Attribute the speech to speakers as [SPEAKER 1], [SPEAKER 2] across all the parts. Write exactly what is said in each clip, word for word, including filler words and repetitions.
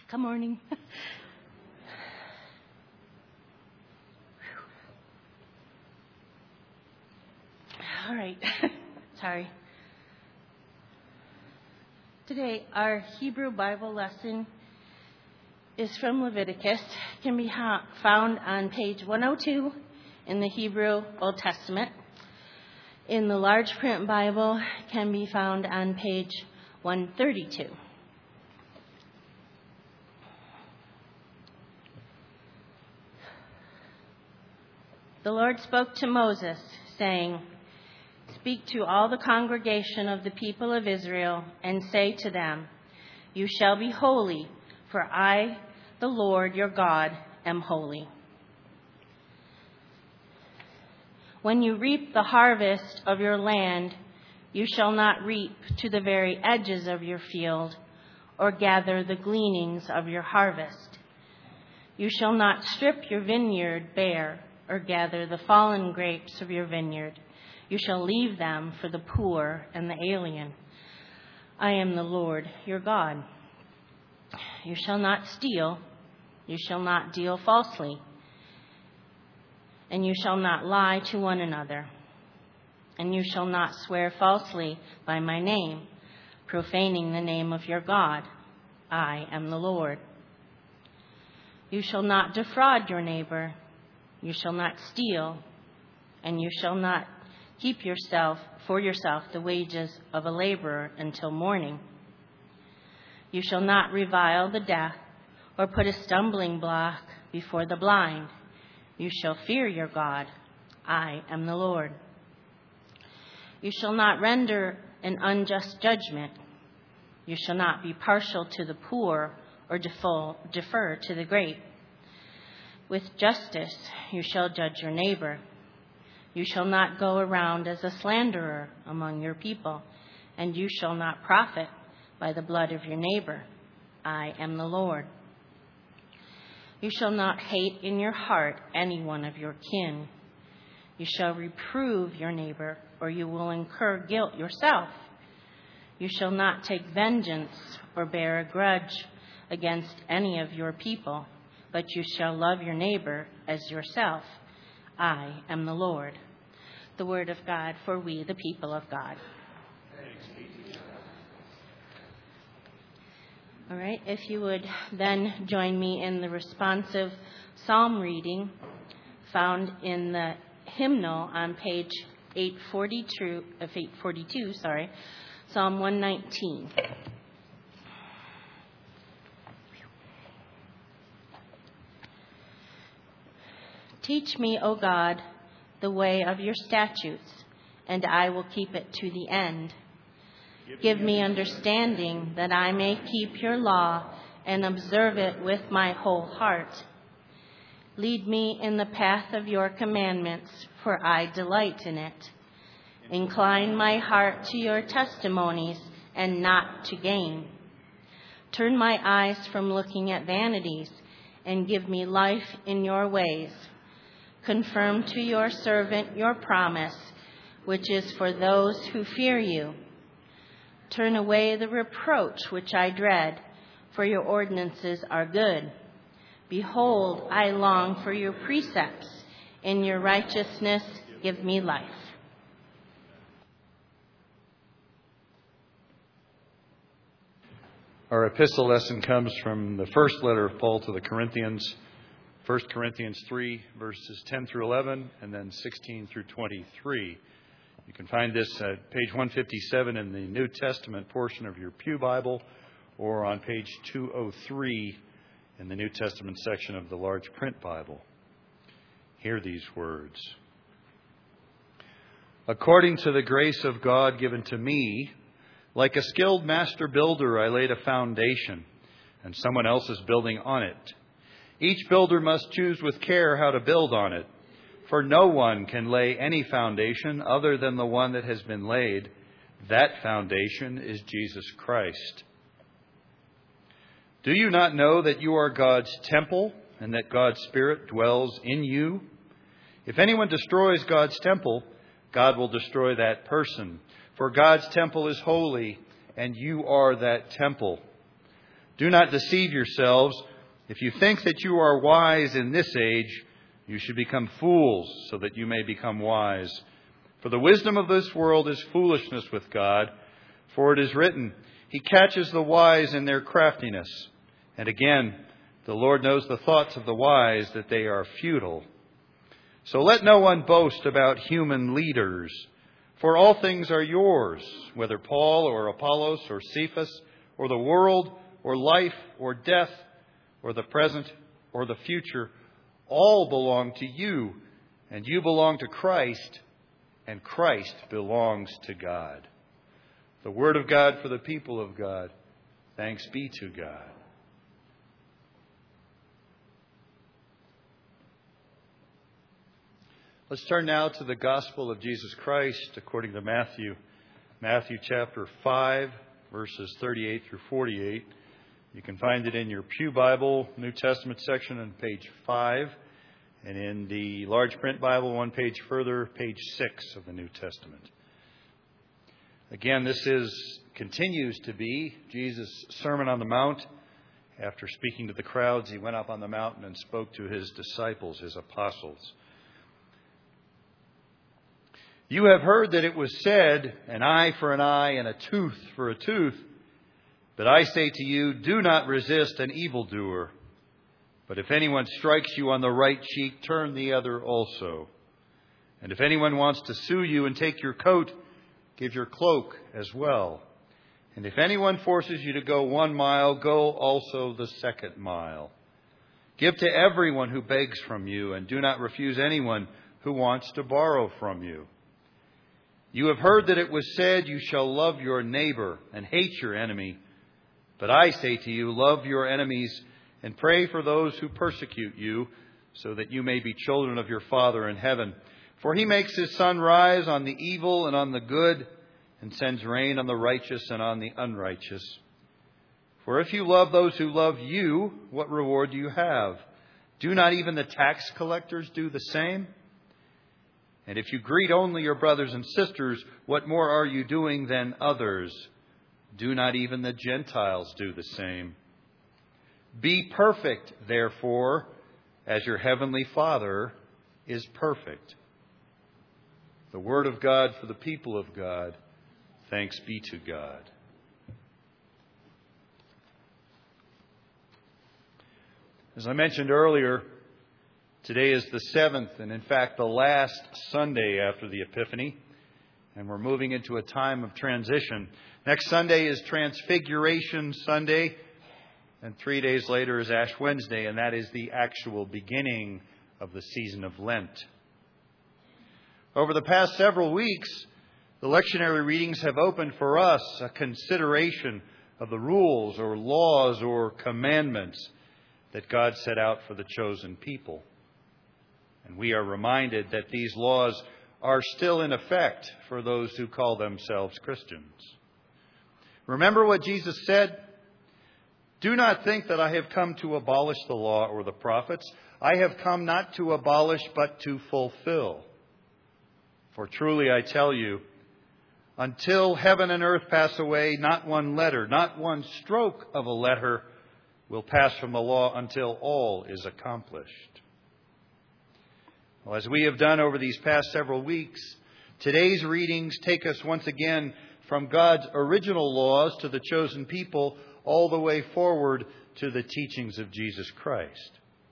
[SPEAKER 1] Good morning. All right. Sorry. Today, our Hebrew Bible lesson is from Leviticus. It can be ha- found on page one oh two in the Hebrew Old Testament. In the large print Bible, it can be found on page one thirty-two. The Lord spoke to Moses, saying, "Speak to all the congregation of the people of Israel and say to them, 'You shall be holy, for I, the Lord your God, am holy.' When you reap the harvest of your land, you shall not reap to the very edges of your field or gather the gleanings of your harvest. You shall not strip your vineyard bare or gather the fallen grapes of your vineyard. You shall leave them for the poor and the alien. I am the Lord your God. You shall not steal. You shall not deal falsely. And you shall not lie to one another. And you shall not swear falsely by my name, profaning the name of your God. I am the Lord. You shall not defraud your neighbor. You shall not steal. And you shall not keep yourself for yourself the wages of a laborer until morning. You shall not revile the deaf or put a stumbling block before the blind. You shall fear your God. I am the Lord. You shall not render an unjust judgment. You shall not be partial to the poor or defer to the great. With justice you shall judge your neighbor. You shall not go around as a slanderer among your people, and you shall not profit by the blood of your neighbor. I am the Lord. You shall not hate in your heart any one of your kin. You shall reprove your neighbor, or you will incur guilt yourself. You shall not take vengeance or bear a grudge against any of your people, but you shall love your neighbor as yourself. I am the Lord." The word of God for we, the people of God. All right, if you would then join me in the responsive psalm reading found in the hymnal on page eight forty-two, of eight forty-two, sorry, Psalm one nineteen. Teach me, O God, the way of your statutes, and I will keep it to the end. Give me understanding that I may keep your law and observe it with my whole heart. Lead me in the path of your commandments, for I delight in it. Incline my heart to your testimonies and not to gain. Turn my eyes from looking at vanities and give me life in your ways. Confirm to your servant your promise, which is for those who fear you. Turn away the reproach which I dread, for your ordinances are good. Behold, I long for your precepts. In your righteousness, give me life.
[SPEAKER 2] Our epistle lesson comes from the first letter of Paul to the Corinthians, First Corinthians three, verses ten through eleven, and then sixteen through twenty-three. You can find this at page one fifty-seven in the New Testament portion of your Pew Bible, or on page two oh three in the New Testament section of the large print Bible. Hear these words. According to the grace of God given to me, like a skilled master builder, I laid a foundation, and someone else is building on it. Each builder must choose with care how to build on it, for no one can lay any foundation other than the one that has been laid. That foundation is Jesus Christ. Do you not know that you are God's temple and that God's Spirit dwells in you? If anyone destroys God's temple, God will destroy that person. For God's temple is holy, and you are that temple. Do not deceive yourselves. If you think that you are wise in this age, you should become fools so that you may become wise. For the wisdom of this world is foolishness with God. For it is written, He catches the wise in their craftiness. And again, the Lord knows the thoughts of the wise, that they are futile. So let no one boast about human leaders. For all things are yours, whether Paul or Apollos or Cephas or the world or life or death or the present or the future, all belong to you, and you belong to Christ, and Christ belongs to God. The word of God for the people of God. Thanks be to God. Let's turn now to the Gospel of Jesus Christ according to Matthew. Matthew chapter five, verses thirty-eight through forty-eight. You can find it in your Pew Bible, New Testament section on page five. And in the large print Bible, one page further, page six of the New Testament. Again, this is continues to be Jesus' Sermon on the Mount. After speaking to the crowds, he went up on the mountain and spoke to his disciples, his apostles. You have heard that it was said, an eye for an eye and a tooth for a tooth. But I say to you, do not resist an evildoer. But if anyone strikes you on the right cheek, turn the other also. And if anyone wants to sue you and take your coat, give your cloak as well. And if anyone forces you to go one mile, go also the second mile. Give to everyone who begs from you, and do not refuse anyone who wants to borrow from you. You have heard that it was said, you shall love your neighbor and hate your enemy. But I say to you, love your enemies and pray for those who persecute you, so that you may be children of your Father in heaven. For He makes His sun rise on the evil and on the good, and sends rain on the righteous and on the unrighteous. For if you love those who love you, what reward do you have? Do not even the tax collectors do the same? And if you greet only your brothers and sisters, what more are you doing than others? Do not even the Gentiles do the same? Be perfect, therefore, as your heavenly Father is perfect. The word of God for the people of God. Thanks be to God. As I mentioned earlier, today is the seventh, and in fact the last Sunday after the Epiphany, and we're moving into a time of transition. Next Sunday is Transfiguration Sunday, and three days later is Ash Wednesday, and that is the actual beginning of the season of Lent. Over the past several weeks, the lectionary readings have opened for us a consideration of the rules or laws or commandments that God set out for the chosen people. And we are reminded that these laws are still in effect for those who call themselves Christians. Remember what Jesus said? Do not think that I have come to abolish the law or the prophets. I have come not to abolish, but to fulfill. For truly I tell you, until heaven and earth pass away, not one letter, not one stroke of a letter will pass from the law until all is accomplished. Well, as we have done over these past several weeks, today's readings take us once again from God's original laws to the chosen people, all the way forward to the teachings of Jesus Christ.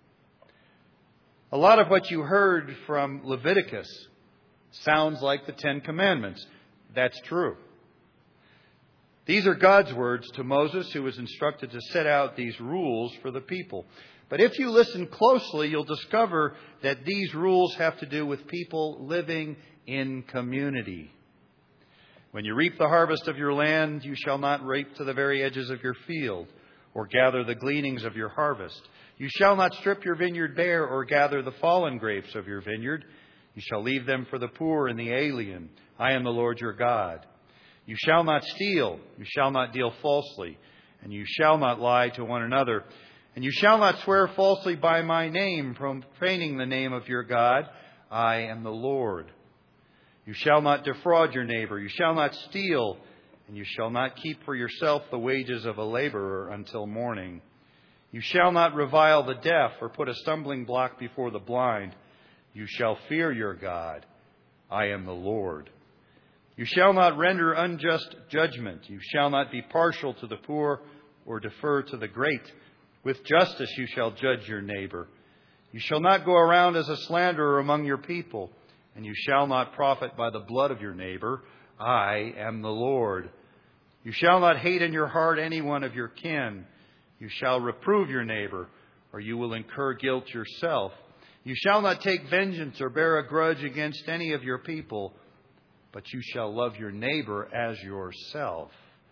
[SPEAKER 2] A lot of what you heard from Leviticus sounds like the Ten Commandments. That's true. These are God's words to Moses, who was instructed to set out these rules for the people. But if you listen closely, you'll discover that these rules have to do with people living in community. When you reap the harvest of your land, you shall not reap to the very edges of your field, or gather the gleanings of your harvest. You shall not strip your vineyard bare, or gather the fallen grapes of your vineyard. You shall leave them for the poor and the alien. I am the Lord your God. You shall not steal. You shall not deal falsely. And you shall not lie to one another. And you shall not swear falsely by my name, profaning the name of your God. I am the Lord. You shall not defraud your neighbor. You shall not steal. And you shall not keep for yourself the wages of a laborer until morning. You shall not revile the deaf or put a stumbling block before the blind. You shall fear your God. I am the Lord. You shall not render unjust judgment. You shall not be partial to the poor or defer to the great. With justice you shall judge your neighbor. You shall not go around as a slanderer among your people, and you shall not profit by the blood of your neighbor. I am the Lord. You shall not hate in your heart any one of your kin. You shall reprove your neighbor, or you will incur guilt yourself. You shall not take vengeance or bear a grudge against any of your people, but you shall love your neighbor as yourself.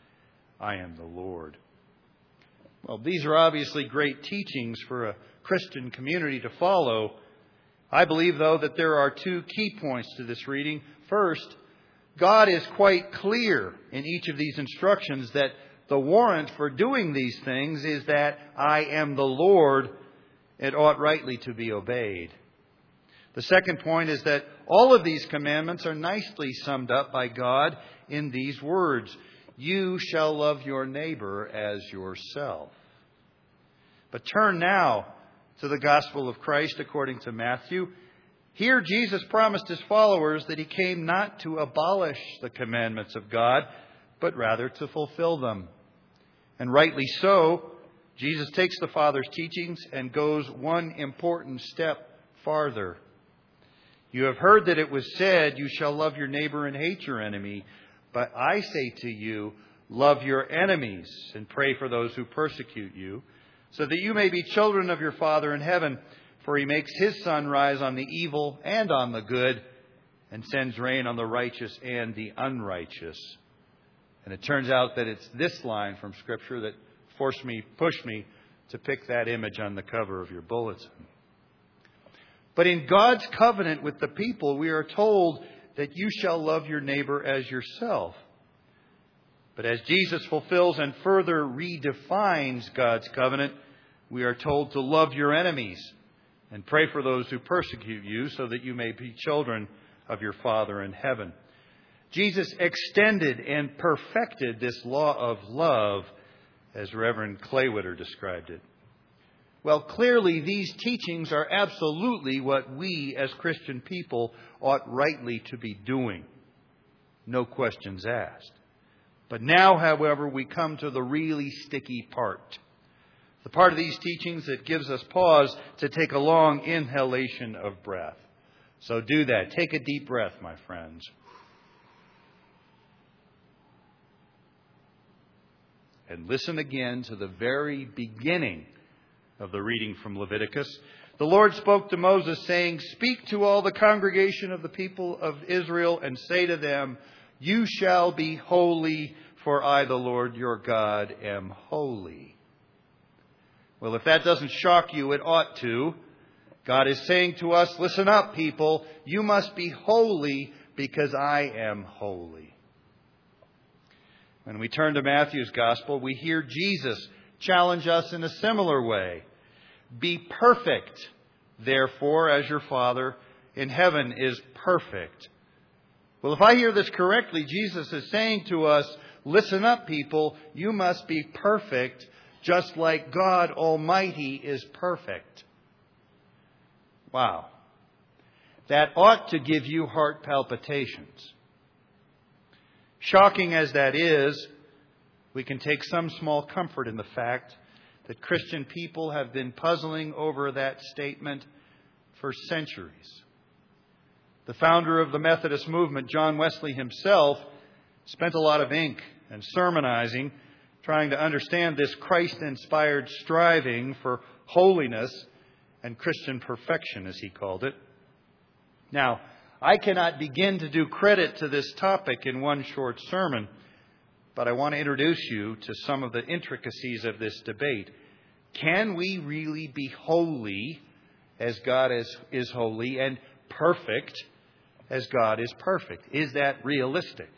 [SPEAKER 2] I am the Lord. Well, these are obviously great teachings for a Christian community to follow. I believe, though, that there are two key points to this reading. First, God is quite clear in each of these instructions that the warrant for doing these things is that I am the Lord. It ought rightly to be obeyed. The second point is that all of these commandments are nicely summed up by God in these words. You shall love your neighbor as yourself. But turn now to the gospel of Christ according to Matthew. Here Jesus promised his followers that he came not to abolish the commandments of God, but rather to fulfill them. And rightly so, Jesus takes the Father's teachings and goes one important step farther. You have heard that it was said, you shall love your neighbor and hate your enemy. But I say to you, love your enemies and pray for those who persecute you, so that you may be children of your Father in heaven. For he makes his sun rise on the evil and on the good, and sends rain on the righteous and the unrighteous. And it turns out that it's this line from Scripture that forced me, pushed me to pick that image on the cover of your bulletin. But in God's covenant with the people, we are told that you shall love your neighbor as yourself. But as Jesus fulfills and further redefines God's covenant, we are told to love your enemies and pray for those who persecute you, so that you may be children of your Father in heaven. Jesus extended and perfected this law of love, as Reverend Claywitter described it. Well, clearly these teachings are absolutely what we as Christian people ought rightly to be doing. No questions asked. But now, however, we come to the really sticky part. The part of these teachings that gives us pause to take a long inhalation of breath. So do that. Take a deep breath, my friends. And listen again to the very beginning of the reading from Leviticus. The Lord spoke to Moses, saying, "Speak to all the congregation of the people of Israel and say to them, you shall be holy, for I, the Lord your God, am holy." Well, if that doesn't shock you, it ought to. God is saying to us, listen up, people. You must be holy because I am holy. When we turn to Matthew's Gospel, we hear Jesus challenge us in a similar way. Be perfect, therefore, as your Father in heaven is perfect. Well, if I hear this correctly, Jesus is saying to us, listen up, people. You must be perfect just like God Almighty is perfect. Wow. That ought to give you heart palpitations. Shocking as that is, we can take some small comfort in the fact that Christian people have been puzzling over that statement for centuries. The founder of the Methodist movement, John Wesley himself, spent a lot of ink and sermonizing trying to understand this Christ-inspired striving for holiness and Christian perfection, as he called it. Now, I cannot begin to do credit to this topic in one short sermon, but I want to introduce you to some of the intricacies of this debate. Can we really be holy as God is, is holy and perfect as God is perfect? Is that realistic?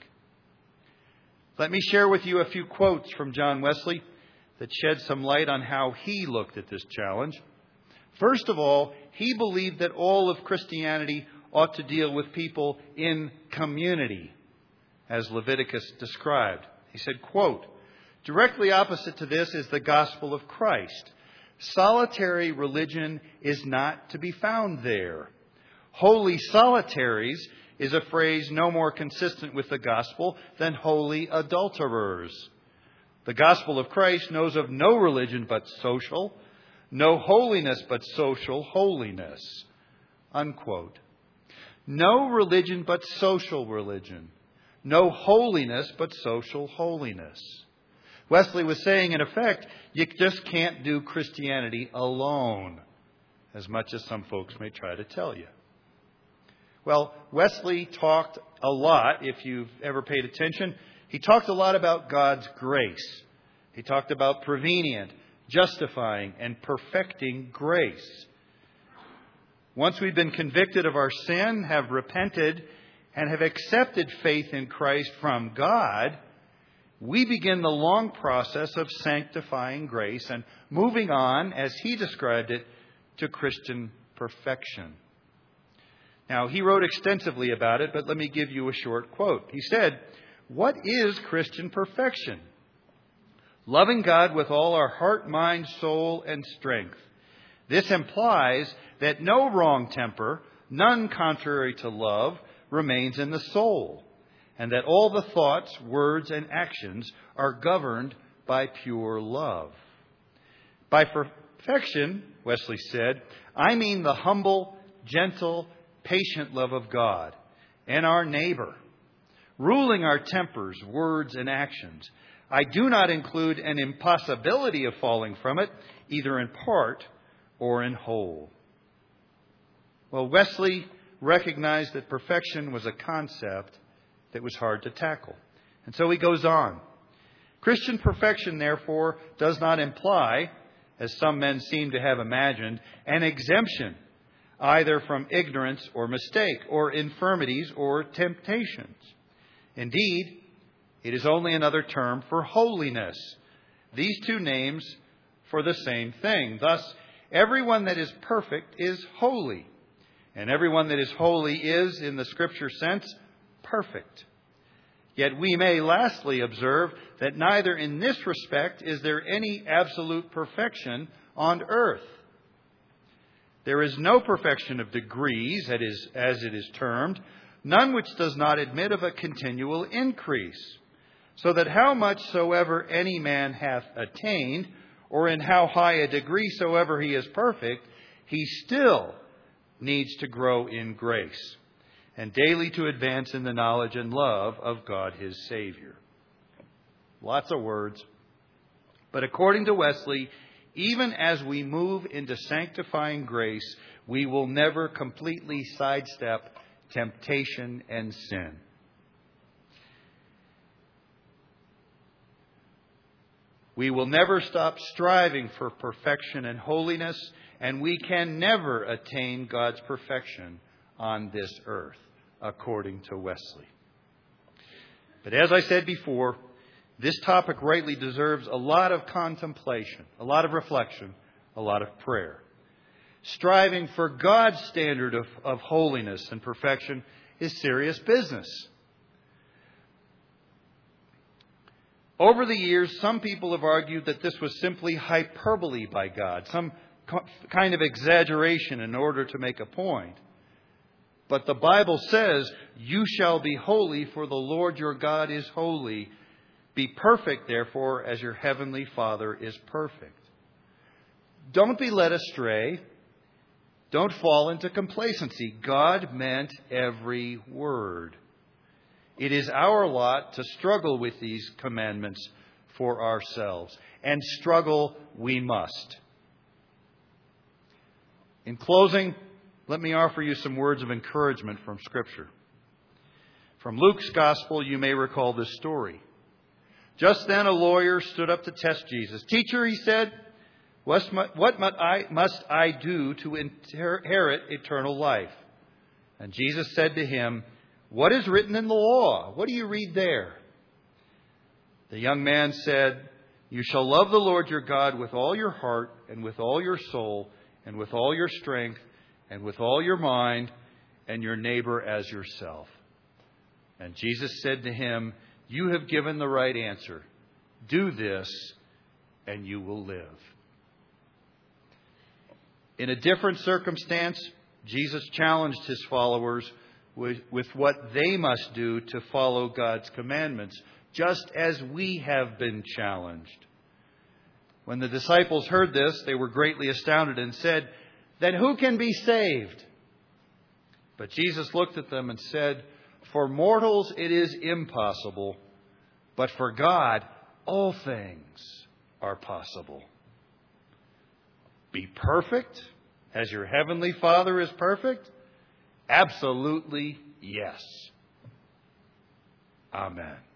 [SPEAKER 2] Let me share with you a few quotes from John Wesley that shed some light on how he looked at this challenge. First of all, he believed that all of Christianity ought to deal with people in community, as Leviticus described. He said, quote, "Directly opposite to this is the gospel of Christ. Solitary religion is not to be found there. Holy solitaries is a phrase no more consistent with the gospel than holy adulterers. The gospel of Christ knows of no religion but social, no holiness but social holiness." Unquote. No religion but social religion. No holiness but social holiness. Wesley was saying, in effect, you just can't do Christianity alone, as much as some folks may try to tell you. Well, Wesley talked a lot, if you've ever paid attention. He talked a lot about God's grace. He talked about prevenient, justifying, and perfecting grace. Once we've been convicted of our sin, have repented, and have accepted faith in Christ from God, we begin the long process of sanctifying grace and moving on, as he described it, to Christian perfection. Now, he wrote extensively about it, but let me give you a short quote. He said, "What is Christian perfection? Loving God with all our heart, mind, soul, and strength. This implies that no wrong temper, none contrary to love, remains in the soul, and that all the thoughts, words, and actions are governed by pure love. By perfection," Wesley said, "I mean the humble, gentle, patient love of God and our neighbor, ruling our tempers, words, and actions. I do not include an impossibility of falling from it, either in part or in whole." Well, Wesley recognized that perfection was a concept that was hard to tackle. And so he goes on. Christian perfection, therefore, does not imply, as some men seem to have imagined, an exemption either from ignorance or mistake, or infirmities or temptations. Indeed, it is only another term for holiness. These two names for the same thing. Thus, everyone that is perfect is holy, and everyone that is holy is, in the Scripture sense, perfect. Yet we may lastly observe that neither in this respect is there any absolute perfection on earth. There is no perfection of degrees, that is, as it is termed, none which does not admit of a continual increase, so that how much soever any man hath attained, or in how high a degree soever he is perfect, he still needs to grow in grace, and daily to advance in the knowledge and love of God his Savior. Lots of words. But according to Wesley, even as we move into sanctifying grace, we will never completely sidestep temptation and sin. We will never stop striving for perfection and holiness, and we can never attain God's perfection on this earth, according to Wesley. But as I said before, this topic rightly deserves a lot of contemplation, a lot of reflection, a lot of prayer. Striving for God's standard of, of holiness and perfection is serious business. Over the years, some people have argued that this was simply hyperbole by God, some kind of exaggeration in order to make a point. But the Bible says, "You shall be holy, for the Lord your God is holy. Be perfect, therefore, as your heavenly Father is perfect." Don't be led astray. Don't fall into complacency. God meant every word. It is our lot to struggle with these commandments for ourselves. And struggle we must. In closing, let me offer you some words of encouragement from Scripture. From Luke's Gospel, you may recall this story. Just then a lawyer stood up to test Jesus. "Teacher," he said, "what must I do to inherit eternal life?" And Jesus said to him, "What is written in the law? What do you read there?" The young man said, "You shall love the Lord your God with all your heart and with all your soul and with all your strength and with all your mind, and your neighbor as yourself." And Jesus said to him, You have given the right answer. Do this, and you will live. In a different circumstance, Jesus challenged his followers with, with what they must do to follow God's commandments, just as we have been challenged. When the disciples heard this, they were greatly astounded and said, "Then who can be saved?" But Jesus looked at them and said, "For mortals it is impossible, but for God all things are possible." Be perfect as your heavenly Father is perfect? Absolutely yes. Amen.